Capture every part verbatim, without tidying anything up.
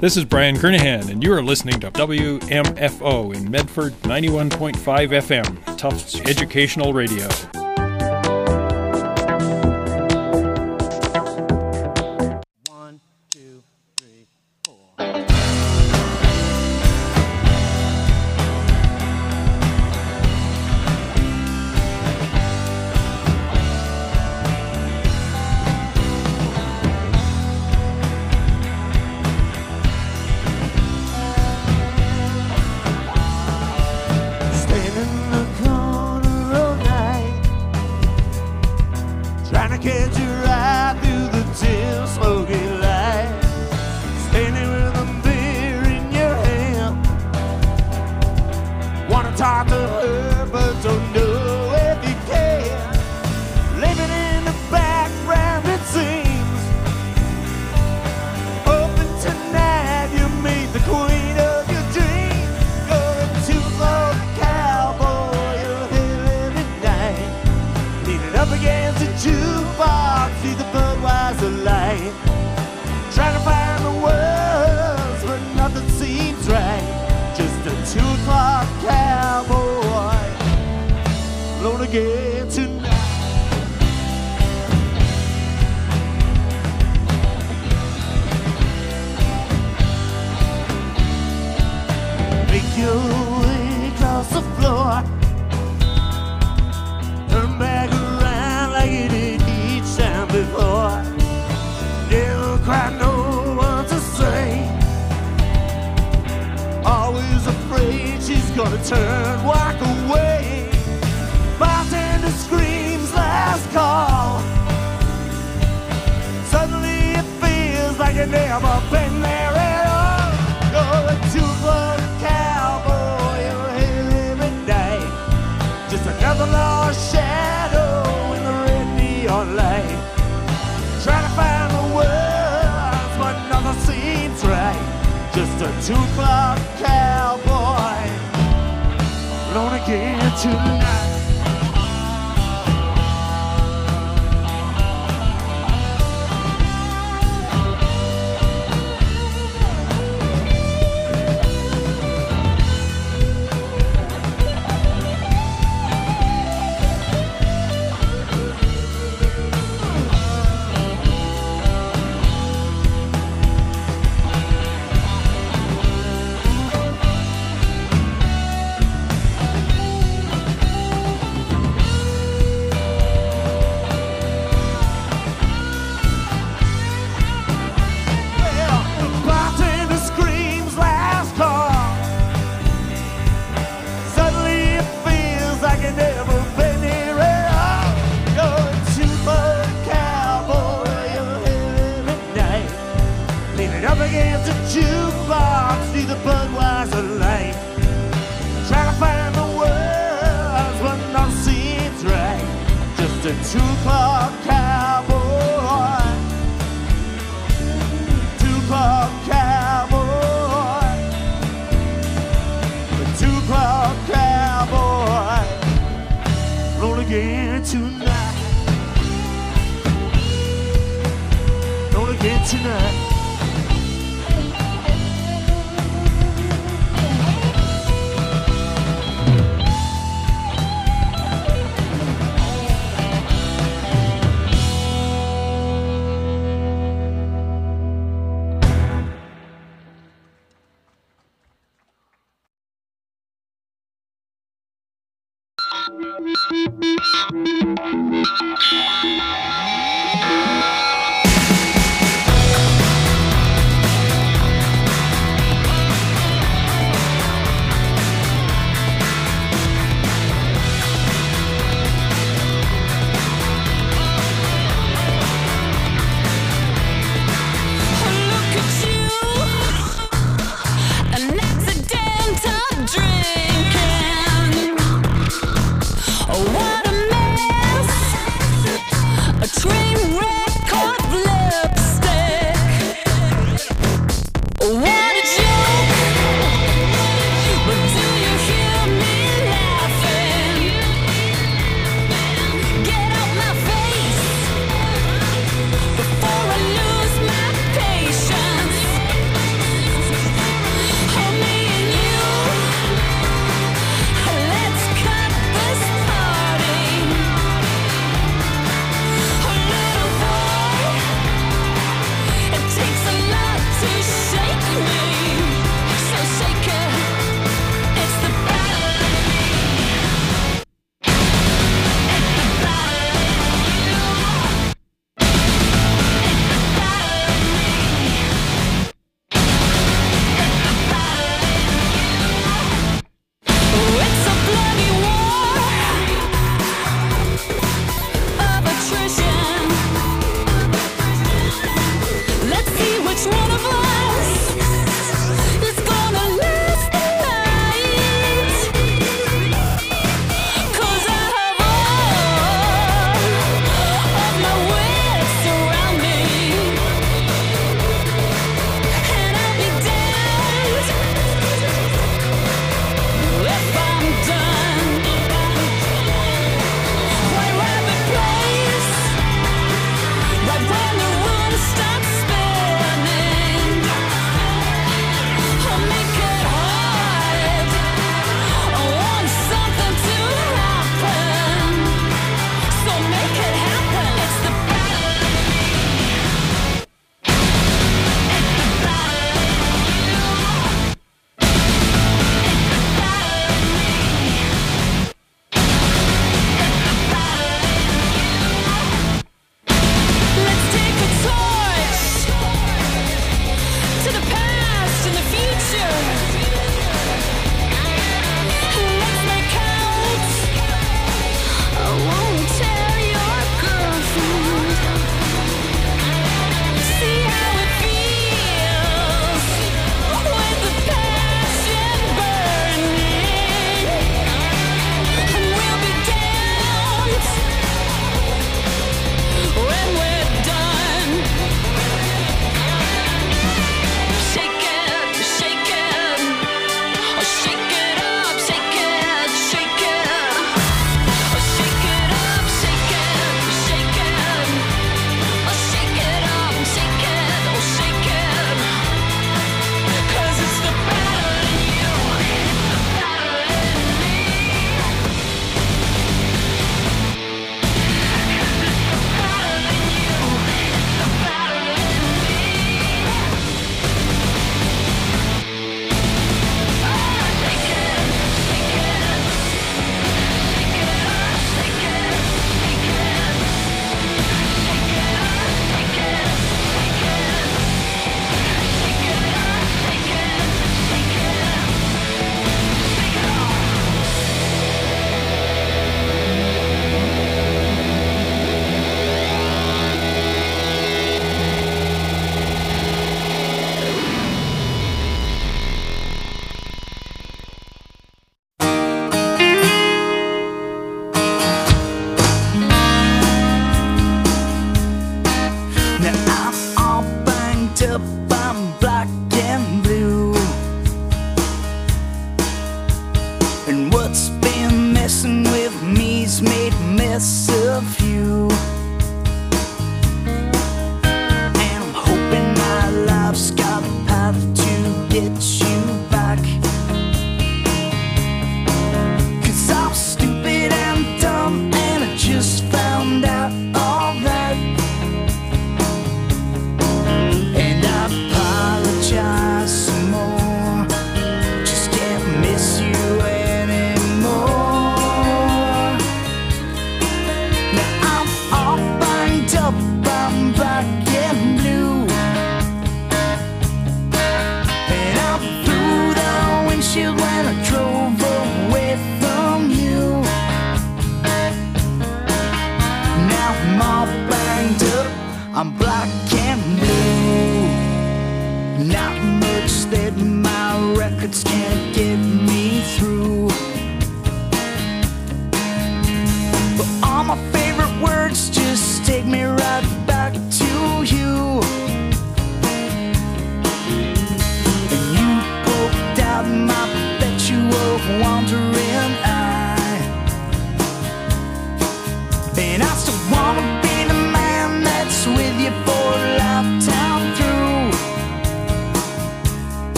This is Brian Kernahan, and you are listening to W M F O in Medford, ninety-one point five F M, Tufts Educational Radio. One, two, three, four. Talk to her, but don't know if you can. Living in the background, it seems. Open tonight, you meet the queen of your dreams. Going to the cowboy, you're here every night. Leaning up against a jukebox, see the Budweiser light. Trying to find the words, but nothing seems right. Just a two o'clock cowboy, alone again tonight. Make your way across the floor, turn back around like you did each time before. Never cried no one to say. Always afraid she's gonna turn, walk away. Bartender screams last call. Suddenly it feels like you've never been there at all. You're a two-foot cowboy, you're here every night. Just another lost shadow in the red neon light. Trying to find the words, but nothing seems right. Just a two o'clock cowboy, alone again tonight. Jukebox, see the Budweiser light. Try to find the words, but nothing seems right. Just a two o'clock cowboy, two o'clock cowboy, a two o'clock cowboy, roll again tonight, roll again tonight. What a mess, a train wreck.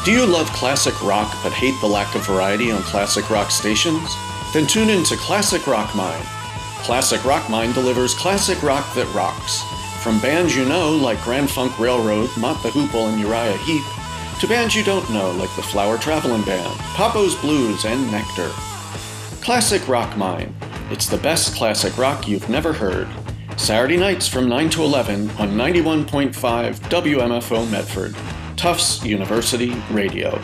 Do you love classic rock but hate the lack of variety on classic rock stations? Then tune in to Classic Rock Mind. Classic Rock Mind delivers classic rock that rocks. From bands you know like Grand Funk Railroad, Mott the Hoople, and Uriah Heep, to bands you don't know like the Flower Travelin' Band, Papo's Blues, and Nectar. Classic Rock Mind. It's the best classic rock you've never heard. Saturday nights from nine to eleven on ninety-one point five W M F O Medford, Tufts University Radio.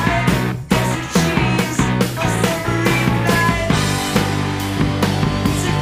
It's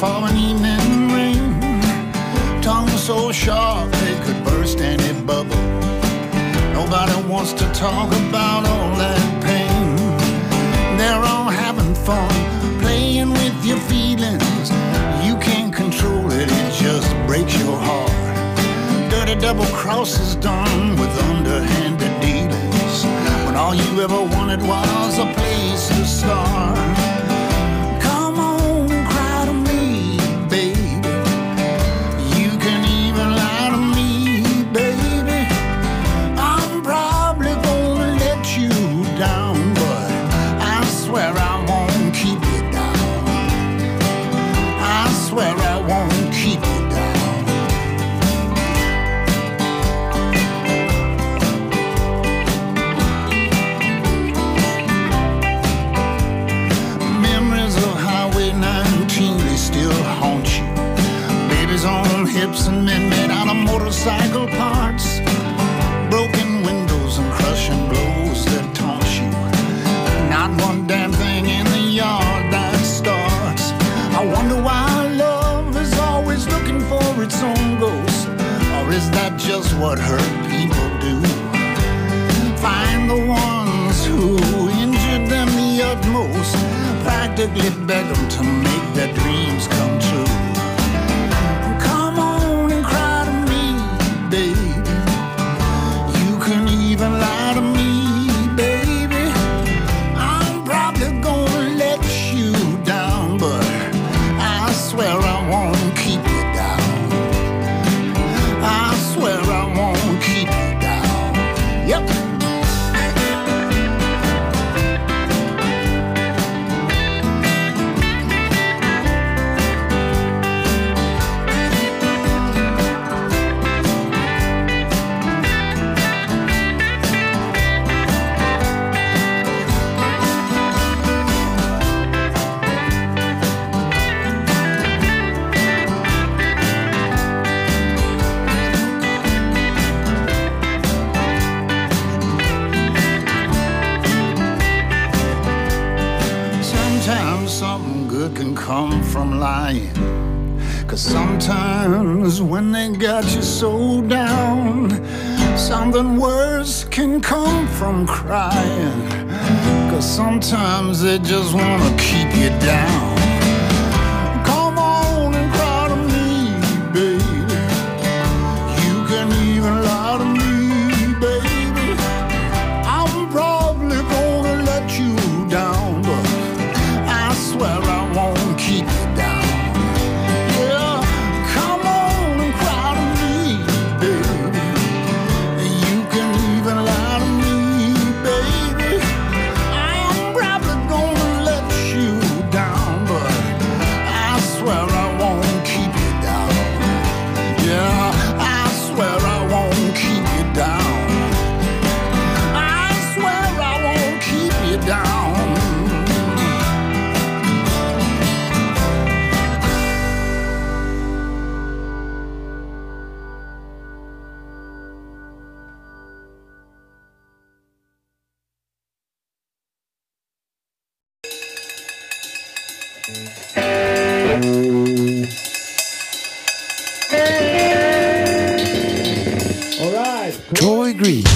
falling evening rain. Tongue so sharp they could burst any bubble. Nobody wants to talk about all that pain. They're all having fun, playing with your feelings. You can't control it, it just breaks your heart. Dirty double crosses done with underhanded dealings, when all you ever wanted was a place to start. Come on and cry to me, baby. You can even lie to me, baby. I'm probably gonna let you down, but I swear I won't keep you down. I swear I won't keep you down. Memories of Highway nineteen, they still haunt you. Babies on hips and men made out of motorcycle parts. Broken windows and crushing blows that taunt you. Not one damn thing in the yard that starts. I wonder why love is always looking for its own ghost. Or is that just what hurt people do? Find the ones who injured them the utmost, practically beg them to make their dreams come true. Come on and cry to me, baby. You can even lie to me, baby. I'm probably gonna let you down, but I swear I won't keep you down. I swear I won't keep you down. Yep. Sometimes something good can come from lying. Cause sometimes when they got you so down, something worse can come from crying. Cause sometimes they just wanna keep you down. Come on and cry to me, baby. You can even lie to me, baby. I'm probably gonna let you down, but I swear I won't keep you down. Yeah, come on and cry to me, baby. You can even lie to me, baby. I'm probably gonna let you down, but I swear I won't keep you down. Yeah, I swear I won't keep you down. I swear I won't keep you down. All right. Troy Green.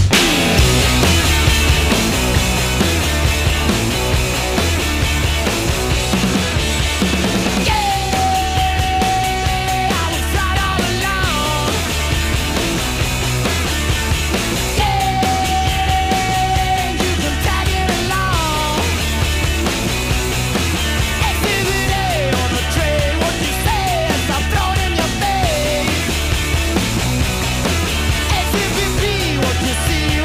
What you see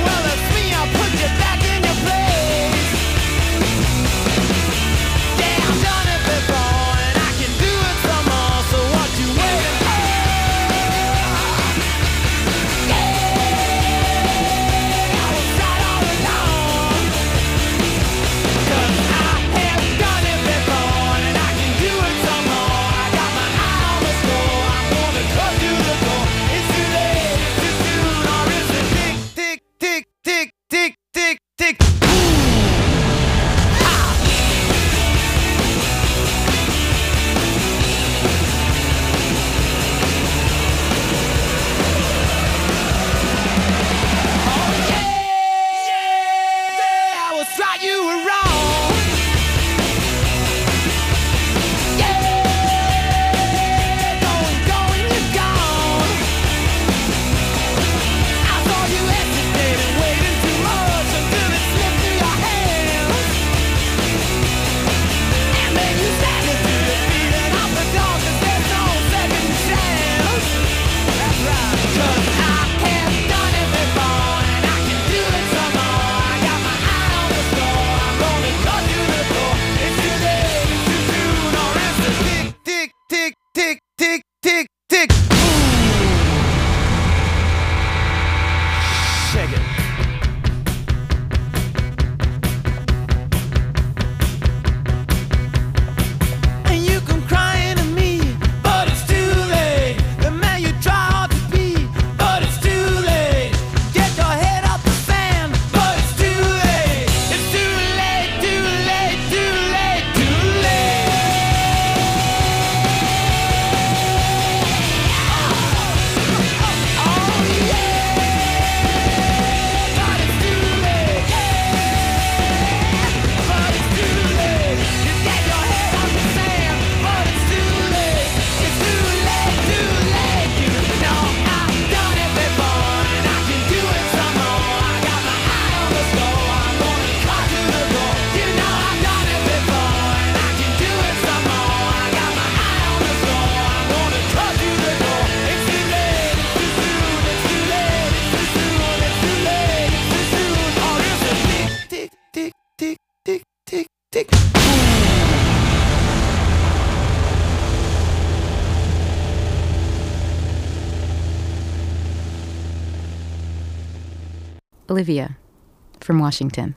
Olivia from Washington.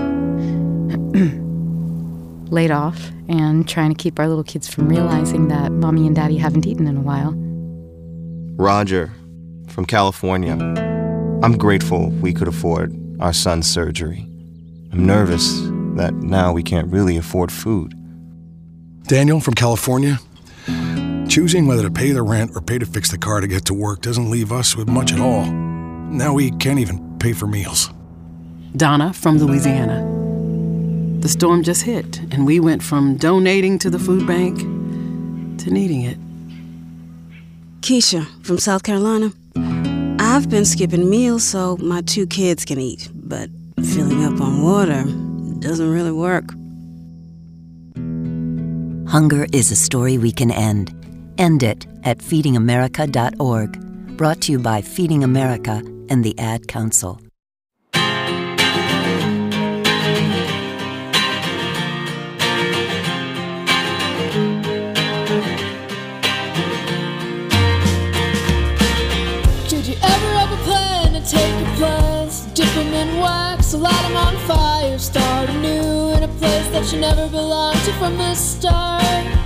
Laid off and trying to keep our little kids from realizing that Mommy and Daddy haven't eaten in a while. Roger from California. I'm grateful we could afford our son's surgery. I'm nervous that now we can't really afford food. Daniel from California. Choosing whether to pay the rent or pay to fix the car to get to work doesn't leave us with much at all. Now we can't even pay for meals. Donna from Louisiana. The storm just hit, and we went from donating to the food bank to needing it. Keisha from South Carolina. I've been skipping meals so my two kids can eat, but filling up on water doesn't really work. Hunger is a story we can end. End it at feeding america dot org. Brought to you by Feeding America and the Ad Council. Did you ever have a plan to take your plans, dip them in wax, light them on fire, start anew in a place that you never belonged to from the start?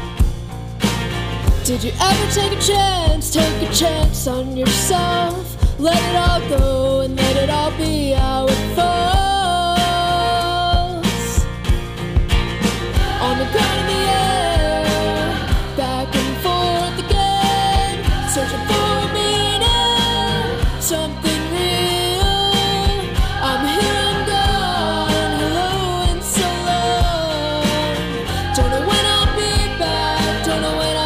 Did you ever take a chance, take a chance on yourself, let it all go and let it all be how it falls? On the ground in the air, back and forth again, searching for a meaning, something real. I'm here, I'm gone, hello and so long. Don't know when I'll be back, don't know when I'll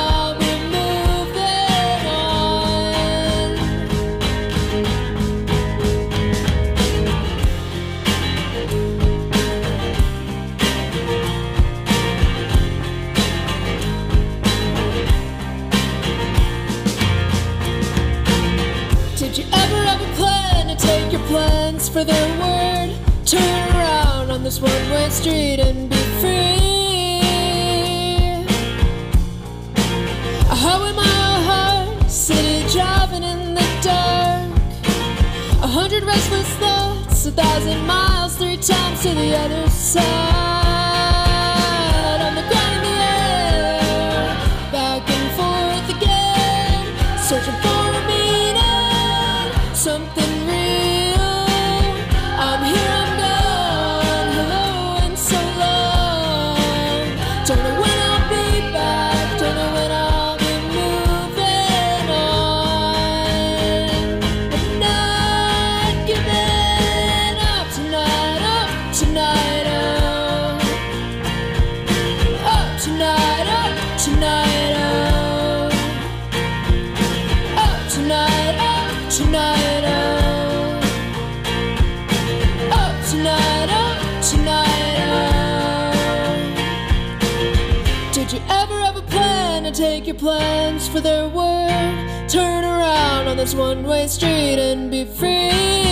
plans for their word, turn around on this one-way street and be free. A highway mile high, city driving in the dark, a hundred restless thoughts, a thousand miles, three times to the other side. On the ground in the air, back and forth again, searching for a meaning, something take your plans for their word, turn around on this one-way street and be free.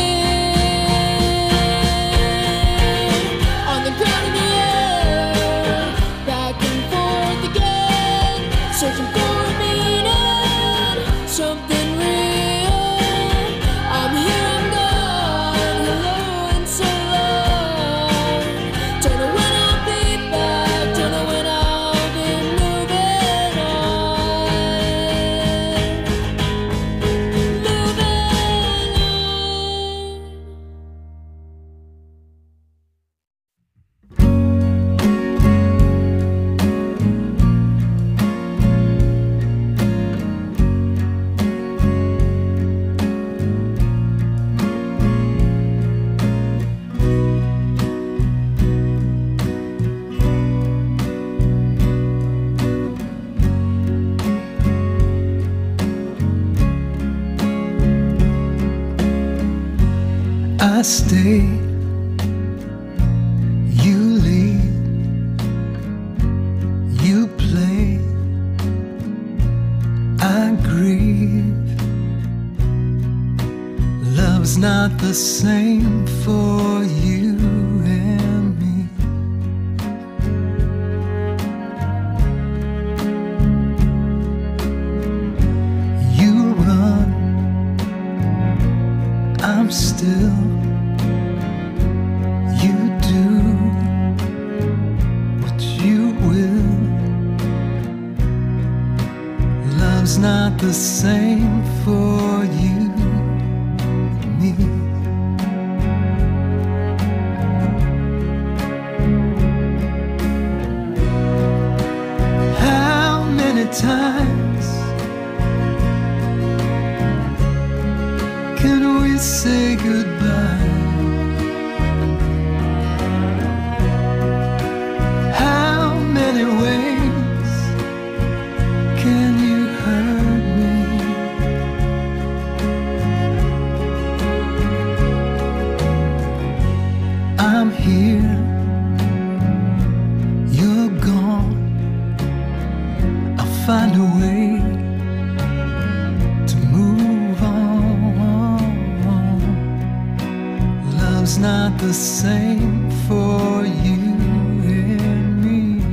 On the ground in the air, back and forth again, searching for a meaning, something real. I'm here, I'm gone, hello and so long. Don't know when I'll be back, don't know when I'll I stay, you lead, you play, I grieve. Love's not the same for you and me. You run, I'm still the same for you and me. How many times can we say goodbye? How many ways can you hurt me? I'm here, you're gone. I'll find a way to move on. Love's not the same for you and me.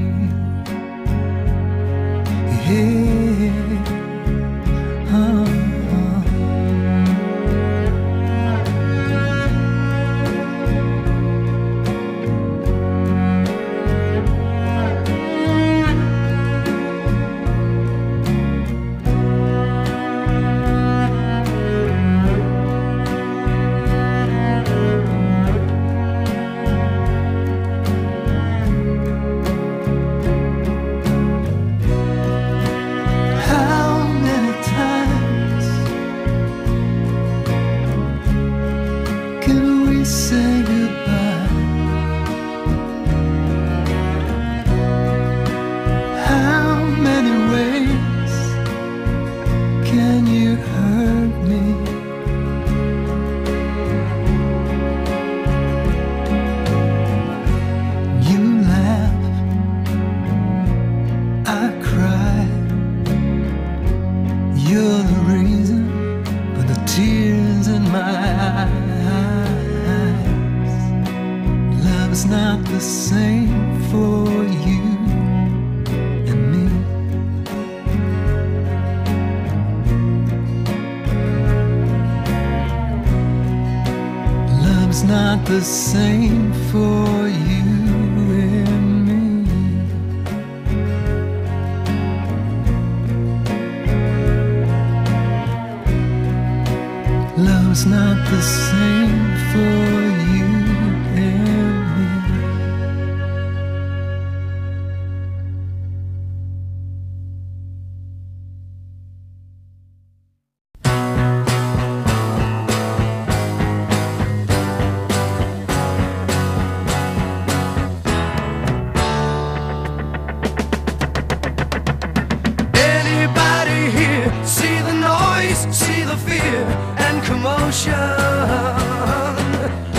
Yeah. Uh-uh. How many times can we say goodbye? How many ways can you hurt me? You laugh, I cry. You're the reason for the tears in my eyes. Love's not the same for you and me. Love's not the same for you and me. Love's not the same for you and me. Anybody here see the noise, see the fear and commotion?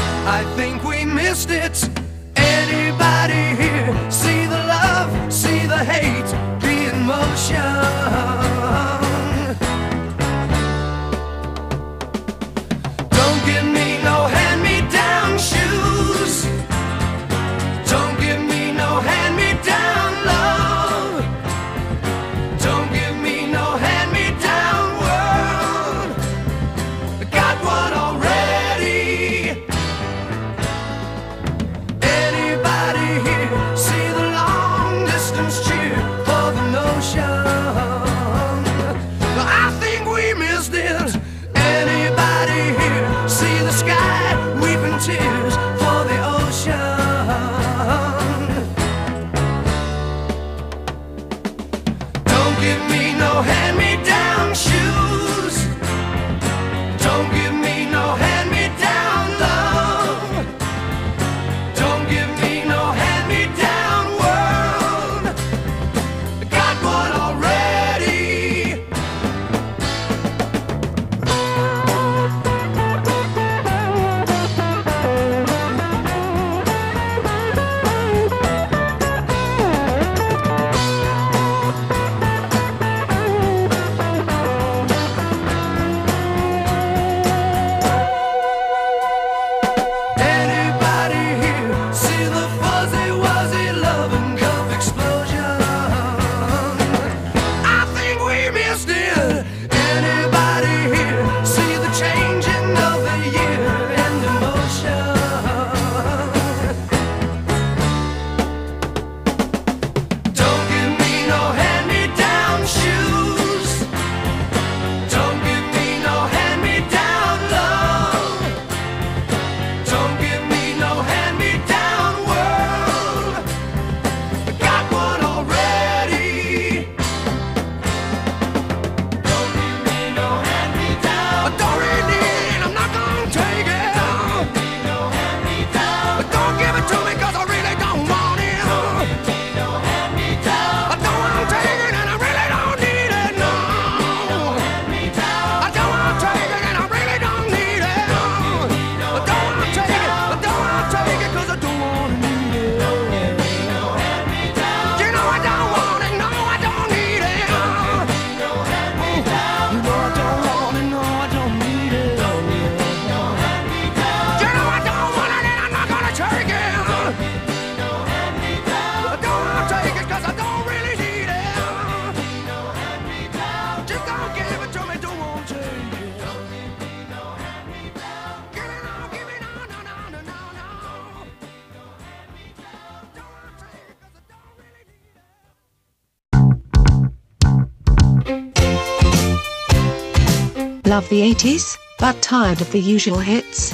Love the eighties, but tired of the usual hits?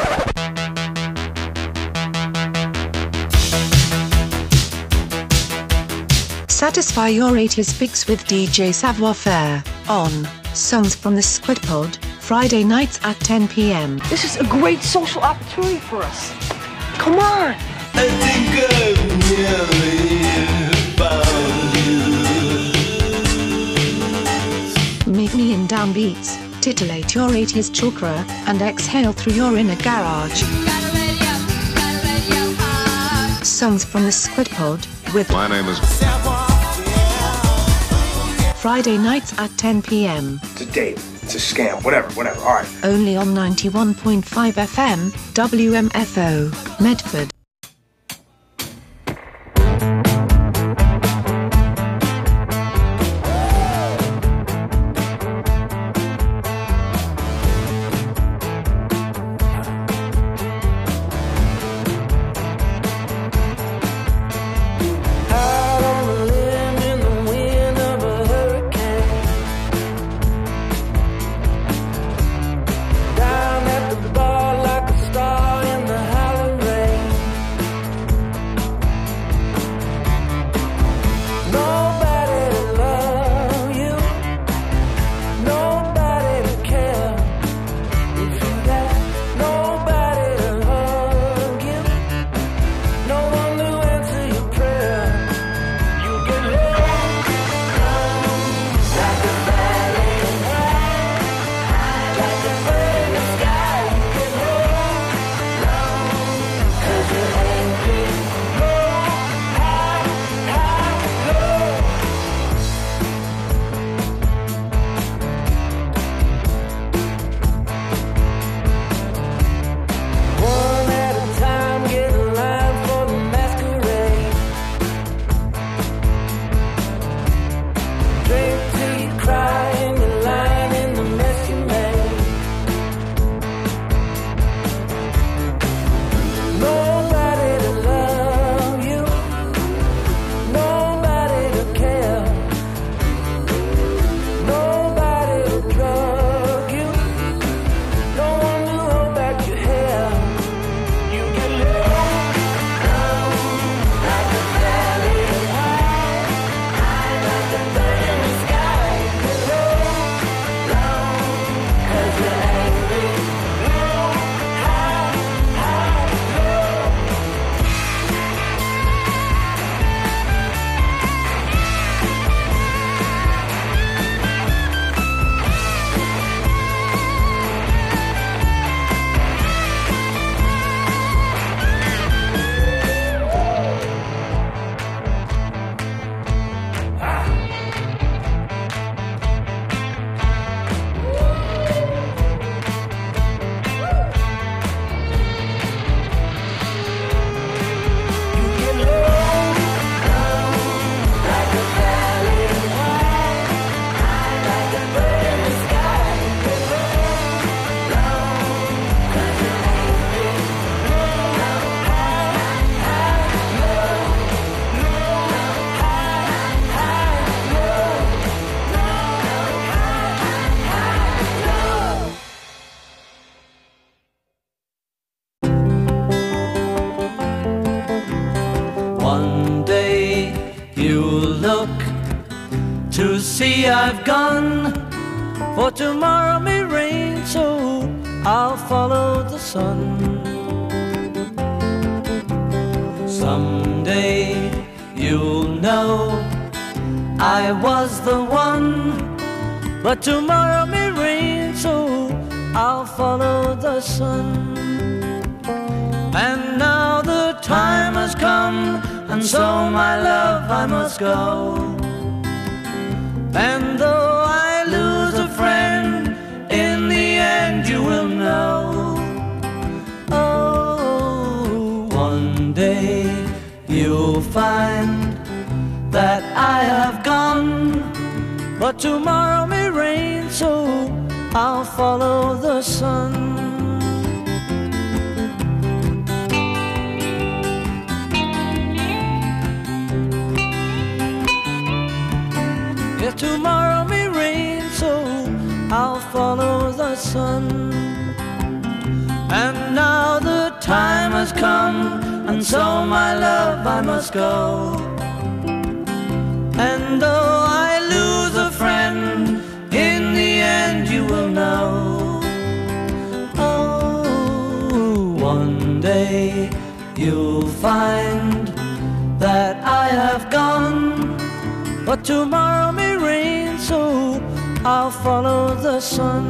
Satisfy your eighties fix with D J Savoir Faire on Songs from the Squid Pod, Friday nights at ten p m. This is a great social opportunity for us. Come on! I think I've nearly found you. Meet me in downbeats, titillate your eighties chakra, and exhale through your inner garage. Songs from the Squid Pod with My name is Friday nights at ten p m. It's a date. It's a scam. Whatever, whatever. All right. Only on ninety-one point five F M, W M F O, Medford. See, I've gone, for tomorrow may rain, so I'll follow the sun. Someday you'll know I was the one, but tomorrow may rain, so I'll follow the sun. And now the time has come, and so my love I must go. And though I lose a friend, in the end you will know. Oh, one day you'll find that I have gone, but tomorrow may rain, so I'll follow the sun. Tomorrow may rain, so I'll follow the sun. And now the time has come, and so my love I must go. And though I lose a friend, in the end you will know. Oh, one day you'll find that I have gone, but tomorrow may rain, so I'll follow the sun.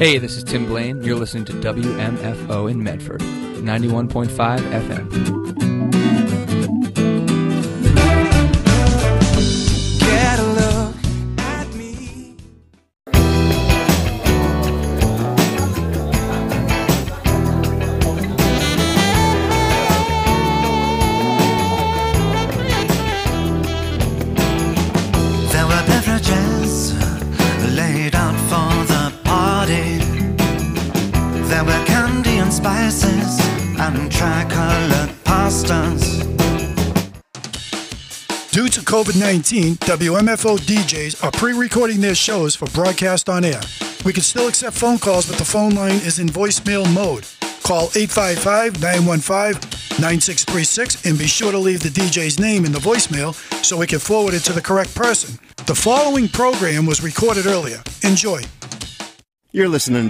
Hey, this is Tim Blaine. You're listening to W M F O in Medford, ninety-one point five F M. Get a look at me. There were beverages laid out for the party. There were candy and spices and tricolored pastas. Due to COVID nineteen, W M F O D Js are pre-recording their shows for broadcast on air. We can still accept phone calls, but the phone line is in voicemail mode. Call eight five five, nine one five, nine six three six and be sure to leave the D J's name in the voicemail so we can forward it to the correct person. The following program was recorded earlier. Enjoy. You're listening